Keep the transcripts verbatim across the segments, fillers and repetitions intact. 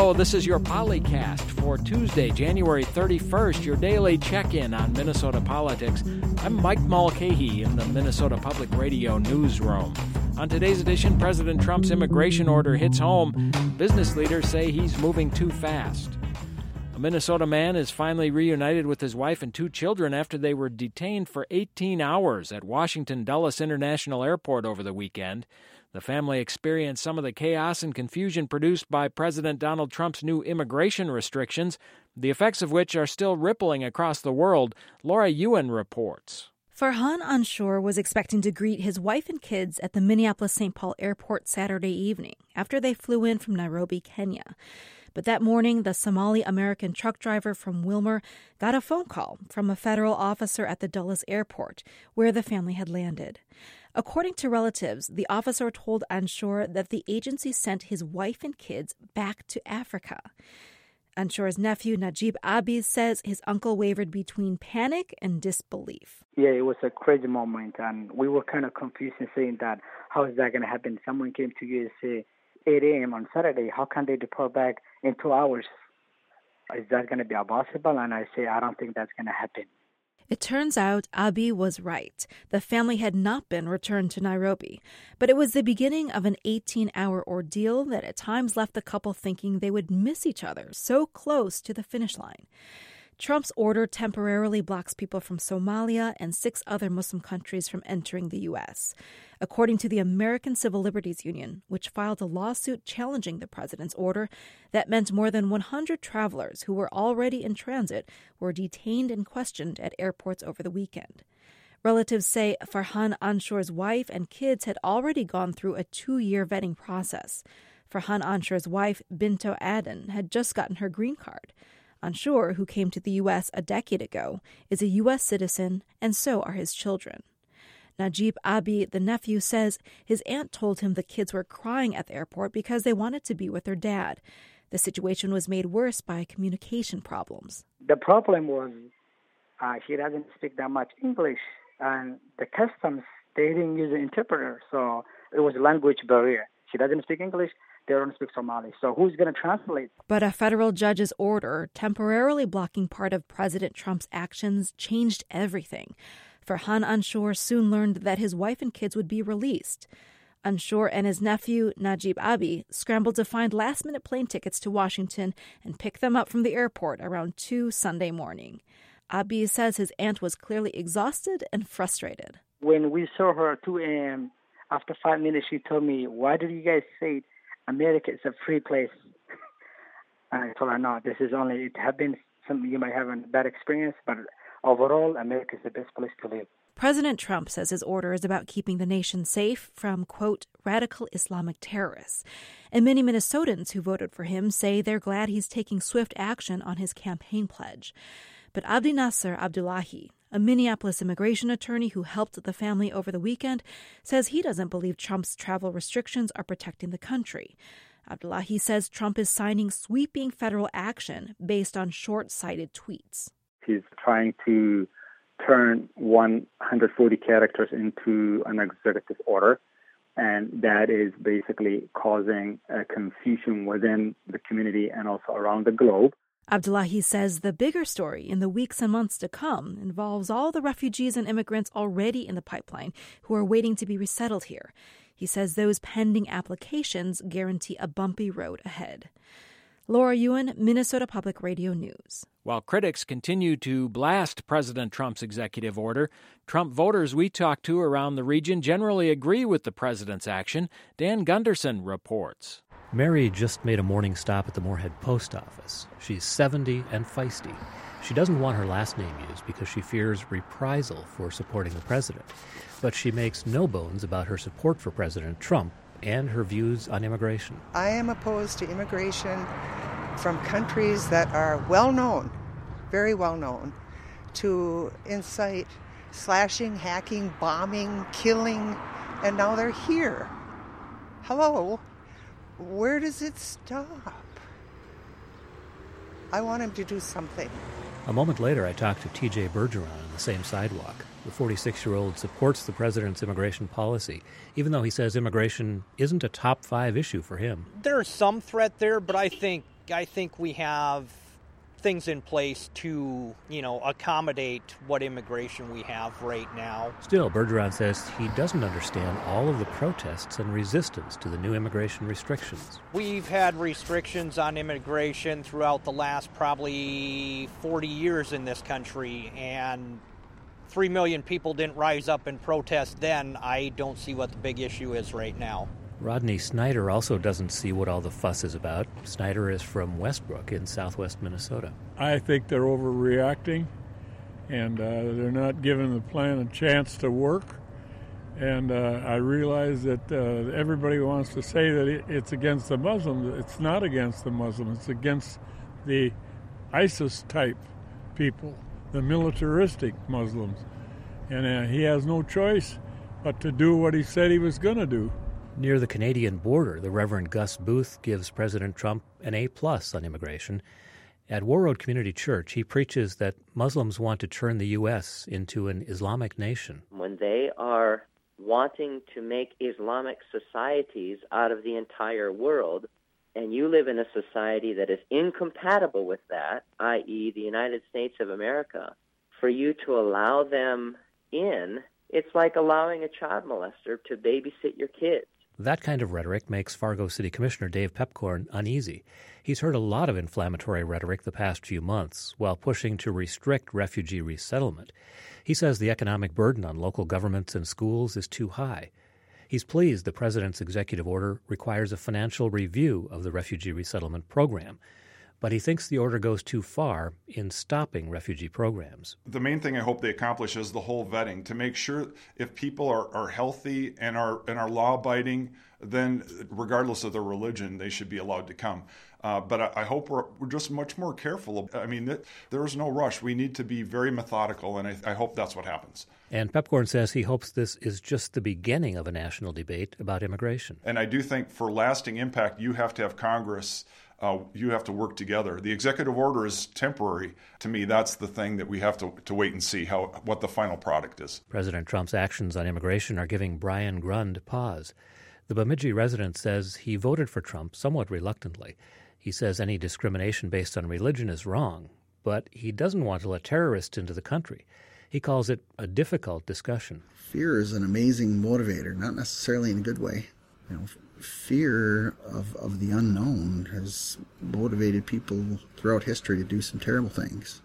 Hello, this is your Polycast for Tuesday, January thirty-first, your daily check-in on Minnesota politics. I'm Mike Mulcahy in the Minnesota Public Radio newsroom. On today's edition, President Trump's immigration order hits home. Business leaders say he's moving too fast. A Minnesota man is finally reunited with his wife and two children after they were detained for eighteen hours at Washington Dulles International Airport over the weekend. The family experienced some of the chaos and confusion produced by President Donald Trump's new immigration restrictions, the effects of which are still rippling across the world. Laura Ewan reports. Farhan Anshur was expecting to greet his wife and kids at the Minneapolis-Saint Paul Airport Saturday evening after they flew in from Nairobi, Kenya. But that morning, the Somali-American truck driver from Wilmer got a phone call from a federal officer at the Dulles Airport, where the family had landed. According to relatives, the officer told Anshur that the agency sent his wife and kids back to Africa. Anshur's nephew, Najib Abi, says his uncle wavered between panic and disbelief. Yeah, it was a crazy moment, and we were kind of confused in saying that, how is that going to happen? Someone came to U S A eight a.m. on Saturday. How can they deport back in two hours? Is that going to be possible? And I say, I don't think that's going to happen. It turns out Abi was right. The family had not been returned to Nairobi, but it was the beginning of an eighteen-hour ordeal that at times left the couple thinking they would miss each other so close to the finish line. Trump's order temporarily blocks people from Somalia and six other Muslim countries from entering the U S. According to the American Civil Liberties Union, which filed a lawsuit challenging the president's order, that meant more than one hundred travelers who were already in transit were detained and questioned at airports over the weekend. Relatives say Farhan Anshur's wife and kids had already gone through a two-year vetting process. Farhan Anshur's wife, Binto Aden, had just gotten her green card. Anshur, who came to the U S a decade ago, is a U S citizen, and so are his children. Najib Abi, the nephew, says his aunt told him the kids were crying at the airport because they wanted to be with their dad. The situation was made worse by communication problems. The problem was uh, he doesn't speak that much English, and the customs, they didn't use an interpreter, so it was a language barrier. He doesn't speak English. They don't speak Somali. So who's going to translate? But a federal judge's order temporarily blocking part of President Trump's actions changed everything. Farhan Anshur soon learned that his wife and kids would be released. Anshur and his nephew, Najib Abi, scrambled to find last-minute plane tickets to Washington and pick them up from the airport around two Sunday morning. Abi says his aunt was clearly exhausted and frustrated. When we saw her at two a.m., after five minutes, she told me, why did you guys say America is a free place? And I told her, no, this is only, it have been something you might have a bad experience, but overall, America is the best place to live. President Trump says his order is about keeping the nation safe from, quote, radical Islamic terrorists. And many Minnesotans who voted for him say they're glad he's taking swift action on his campaign pledge. But Abdi Nasser Abdullahi, a Minneapolis immigration attorney who helped the family over the weekend, says he doesn't believe Trump's travel restrictions are protecting the country. Abdullahi says Trump is signing sweeping federal action based on short-sighted tweets. He's trying to turn one hundred forty characters into an executive order, and that is basically causing a confusion within the community and also around the globe. Abdullahi says the bigger story in the weeks and months to come involves all the refugees and immigrants already in the pipeline who are waiting to be resettled here. He says those pending applications guarantee a bumpy road ahead. Laura Ewan, Minnesota Public Radio News. While critics continue to blast President Trump's executive order, Trump voters we talked to around the region generally agree with the president's action. Dan Gunderson reports. Mary just made a morning stop at the Moorhead post office. She's seventy and feisty. She doesn't want her last name used because she fears reprisal for supporting the president. But she makes no bones about her support for President Trump and her views on immigration. I am opposed to immigration from countries that are well known, very well known, to incite slashing, hacking, bombing, killing, and now they're here. Hello? Where does it stop? I want him to do something. A moment later, I talked to T J Bergeron on the same sidewalk. The forty-six-year-old supports the president's immigration policy, even though he says immigration isn't a top five issue for him. There's some threat there, but I think I think we have things in place to, you know, accommodate what immigration we have right now. Still, Bergeron says he doesn't understand all of the protests and resistance to the new immigration restrictions. We've had restrictions on immigration throughout the last probably forty years in this country, and three million people didn't rise up and protest then. I don't see what the big issue is right now. Rodney Snyder also doesn't see what all the fuss is about. Snyder is from Westbrook in southwest Minnesota. I think they're overreacting, and uh, they're not giving the plan a chance to work. And uh, I realize that uh, everybody wants to say that it, it's against the Muslims. It's not against the Muslims. It's against the ISIS-type people, the militaristic Muslims. And uh, he has no choice but to do what he said he was going to do. Near the Canadian border, the Reverend Gus Booth gives President Trump an A-plus on immigration. At Warroad Community Church, he preaches that Muslims want to turn the U S into an Islamic nation. When they are wanting to make Islamic societies out of the entire world, and you live in a society that is incompatible with that, that is the United States of America, for you to allow them in, it's like allowing a child molester to babysit your kids. That kind of rhetoric makes Fargo City Commissioner Dave Pepcorn uneasy. He's heard a lot of inflammatory rhetoric the past few months while pushing to restrict refugee resettlement. He says the economic burden on local governments and schools is too high. He's pleased the president's executive order requires a financial review of the refugee resettlement program, but he thinks the order goes too far in stopping refugee programs. The main thing I hope they accomplish is the whole vetting, to make sure if people are, are healthy and are and are law-abiding, then regardless of their religion, they should be allowed to come. Uh, but I, I hope we're, we're just much more careful. I mean, th- there is no rush. We need to be very methodical, and I, I hope that's what happens. And Pepcorn says he hopes this is just the beginning of a national debate about immigration. And I do think for lasting impact, you have to have Congress. Uh, you have to work together. The executive order is temporary. To me, that's the thing that we have to, to wait and see how what the final product is. President Trump's actions on immigration are giving Brian Grund pause. The Bemidji resident says he voted for Trump somewhat reluctantly. He says any discrimination based on religion is wrong, but he doesn't want to let terrorists into the country. He calls it a difficult discussion. Fear is an amazing motivator, not necessarily in a good way. You know, fear of, of the unknown has motivated people throughout history to do some terrible things.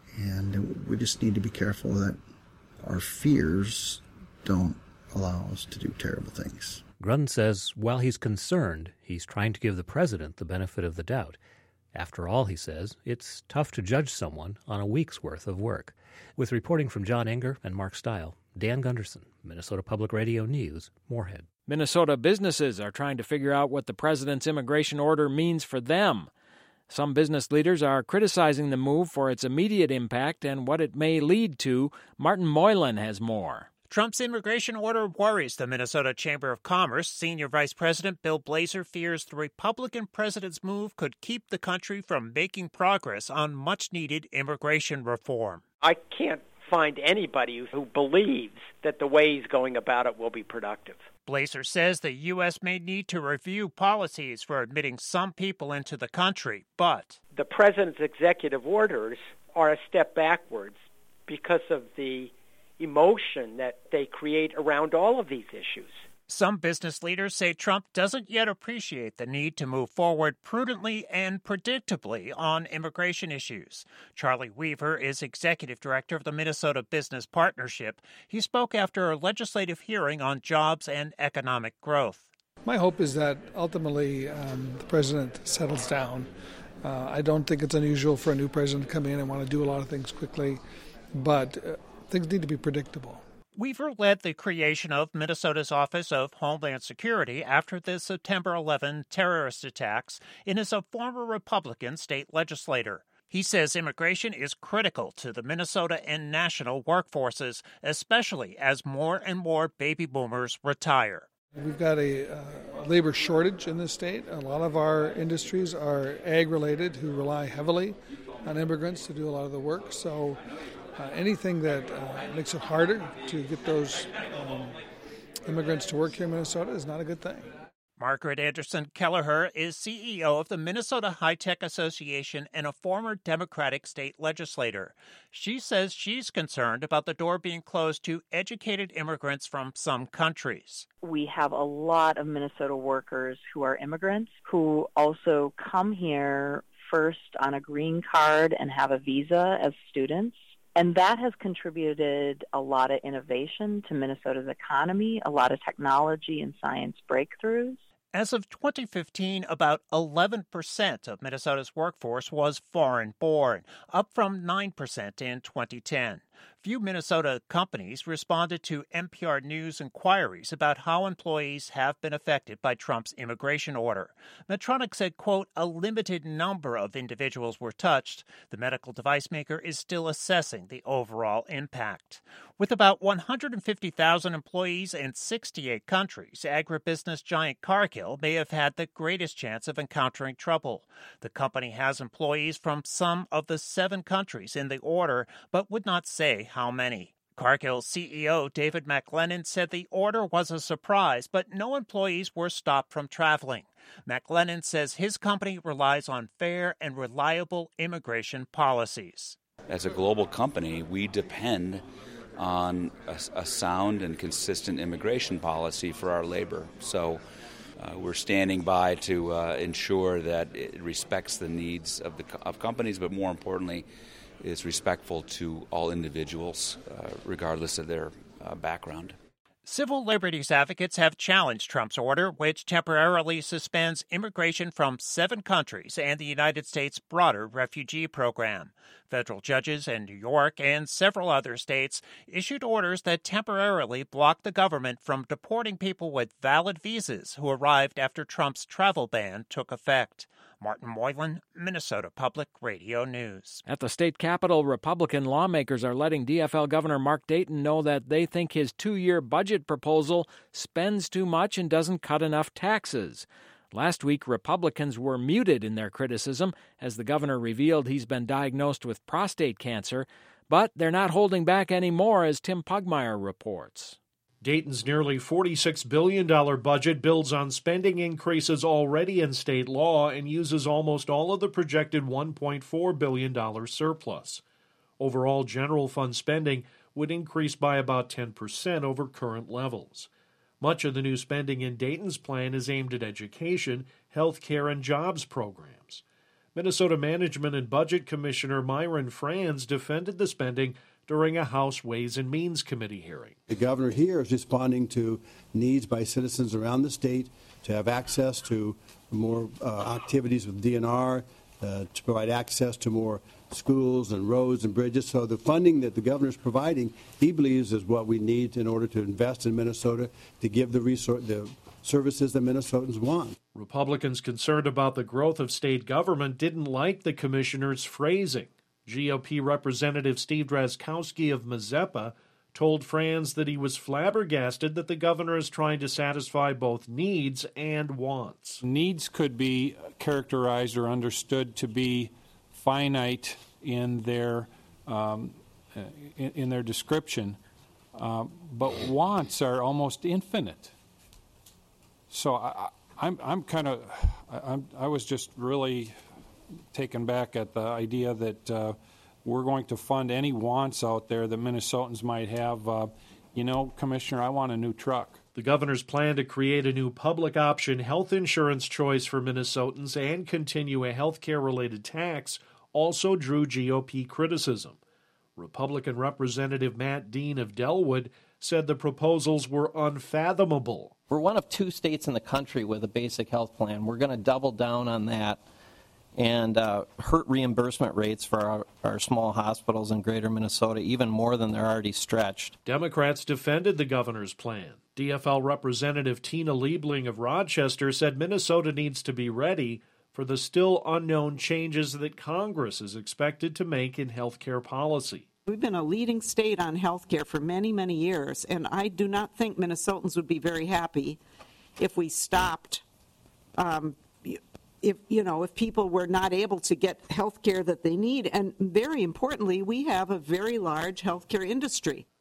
And we just need to be careful that our fears don't allow us to do terrible things. Grund says while he's concerned, he's trying to give the president the benefit of the doubt. After all, he says, it's tough to judge someone on a week's worth of work. With reporting from John Enger and Mark Stile, Dan Gunderson, Minnesota Public Radio News, Moorhead. Minnesota businesses are trying to figure out what the president's immigration order means for them. Some business leaders are criticizing the move for its immediate impact and what it may lead to. Martin Moylan has more. Trump's immigration order worries the Minnesota Chamber of Commerce. Senior Vice President Bill Blazer fears the Republican president's move could keep the country from making progress on much-needed immigration reform. I can't find anybody who believes that the way he's going about it will be productive. Blazer says the U S may need to review policies for admitting some people into the country, but the president's executive orders are a step backwards because of the emotion that they create around all of these issues. Some business leaders say Trump doesn't yet appreciate the need to move forward prudently and predictably on immigration issues. Charlie Weaver is executive director of the Minnesota Business Partnership. He spoke after a legislative hearing on jobs and economic growth. My hope is that ultimately um, the president settles down. Uh, I don't think it's unusual for a new president to come in and want to do a lot of things quickly, but uh, things need to be predictable. Weaver led the creation of Minnesota's Office of Homeland Security after the September eleventh terrorist attacks and is a former Republican state legislator. He says immigration is critical to the Minnesota and national workforces, especially as more and more baby boomers retire. We've got a uh, labor shortage in this state. A lot of our industries are ag-related who rely heavily on immigrants to do a lot of the work. So Uh, anything that uh, makes it harder to get those um, immigrants to work here in Minnesota is not a good thing. Margaret Anderson Kelleher is C E O of the Minnesota High-Tech Association and a former Democratic state legislator. She says she's concerned about the door being closed to educated immigrants from some countries. We have a lot of Minnesota workers who are immigrants who also come here first on a green card and have a visa as students. And that has contributed a lot of innovation to Minnesota's economy, a lot of technology and science breakthroughs. As of twenty fifteen, about eleven percent of Minnesota's workforce was foreign-born, up from nine percent in twenty ten. Few Minnesota companies responded to N P R News inquiries about how employees have been affected by Trump's immigration order. Medtronic said, quote, a limited number of individuals were touched. The medical device maker is still assessing the overall impact. With about one hundred fifty thousand employees in sixty-eight countries, agribusiness giant Cargill may have had the greatest chance of encountering trouble. The company has employees from some of the seven countries in the order, but would not say how many. Cargill C E O David McLennan said the order was a surprise, but no employees were stopped from traveling. McLennan says his company relies on fair and reliable immigration policies. As a global company, we depend on a, a sound and consistent immigration policy for our labor. So uh, we're standing by to uh, ensure that it respects the needs of the of companies, but more importantly, is respectful to all individuals, uh, regardless of their uh, background. Civil liberties advocates have challenged Trump's order, which temporarily suspends immigration from seven countries and the United States' broader refugee program. Federal judges in New York and several other states issued orders that temporarily block the government from deporting people with valid visas who arrived after Trump's travel ban took effect. Martin Moylan, Minnesota Public Radio News. At the state capitol, Republican lawmakers are letting D F L Governor Mark Dayton know that they think his two-year budget proposal spends too much and doesn't cut enough taxes. Last week, Republicans were muted in their criticism as the governor revealed he's been diagnosed with prostate cancer, but they're not holding back anymore, as Tim Pugmire reports. Dayton's nearly forty-six billion dollars budget builds on spending increases already in state law and uses almost all of the projected one point four billion dollars surplus. Overall general fund spending would increase by about ten percent over current levels. Much of the new spending in Dayton's plan is aimed at education, health care, and jobs programs. Minnesota Management and Budget Commissioner Myron Franz defended the spending during a House Ways and Means Committee hearing. The governor here is responding to needs by citizens around the state to have access to more uh, activities with D N R, uh, to provide access to more schools and roads and bridges. So the funding that the governor is providing, he believes, is what we need in order to invest in Minnesota to give the, resor- the services that Minnesotans want. Republicans concerned about the growth of state government didn't like the commissioner's phrasing. G O P Representative Steve Drazkowski of Mazeppa told Franz that he was flabbergasted that the governor is trying to satisfy both needs and wants. Needs could be characterized or understood to be finite in their um, in, in their description, uh, but wants are almost infinite. So I, I'm I'm kind of I'm I was just really taken back at the idea that uh, we're going to fund any wants out there that Minnesotans might have. Uh, you know, Commissioner, I want a new truck. The governor's plan to create a new public option health insurance choice for Minnesotans and continue a health care-related tax also drew G O P criticism. Republican Representative Matt Dean of Delwood said the proposals were unfathomable. We're one of two states in the country with a basic health plan. We're going to double down on that and uh, hurt reimbursement rates for our, our small hospitals in greater Minnesota even more than they're already stretched. Democrats defended the governor's plan. D F L Representative Tina Liebling of Rochester said Minnesota needs to be ready for the still unknown changes that Congress is expected to make in health care policy. We've been a leading state on health care for many, many years, and I do not think Minnesotans would be very happy if we stopped, um, if, you know, if people were not able to get health care that they need. And very importantly, we have a very large health care industry.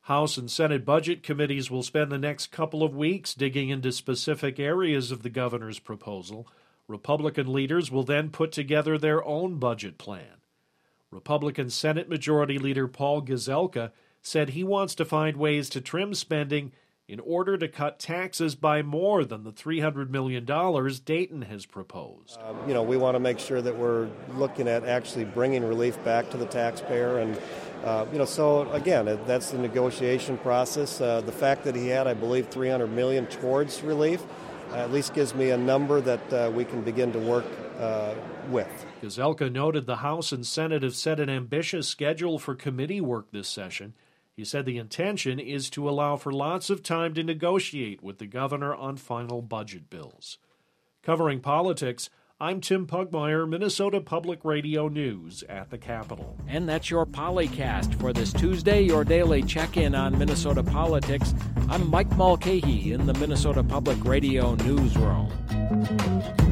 House and Senate budget committees will spend the next couple of weeks digging into specific areas of the governor's proposal. Republican leaders will then put together their own budget plan. Republican Senate Majority Leader Paul Gazelka said he wants to find ways to trim spending in order to cut taxes by more than the three hundred million dollars Dayton has proposed. Uh, you know, we want to make sure that we're looking at actually bringing relief back to the taxpayer. And, uh, you know, so, again, that's the negotiation process. Uh, the fact that he had, I believe, three hundred million dollars towards relief uh, at least gives me a number that uh, we can begin to work uh, with. Gazelka noted the House and Senate have set an ambitious schedule for committee work this session. He said the intention is to allow for lots of time to negotiate with the governor on final budget bills. Covering politics, I'm Tim Pugmire, Minnesota Public Radio News at the Capitol. And that's your Polycast for this Tuesday, your daily check-in on Minnesota politics. I'm Mike Mulcahy in the Minnesota Public Radio Newsroom.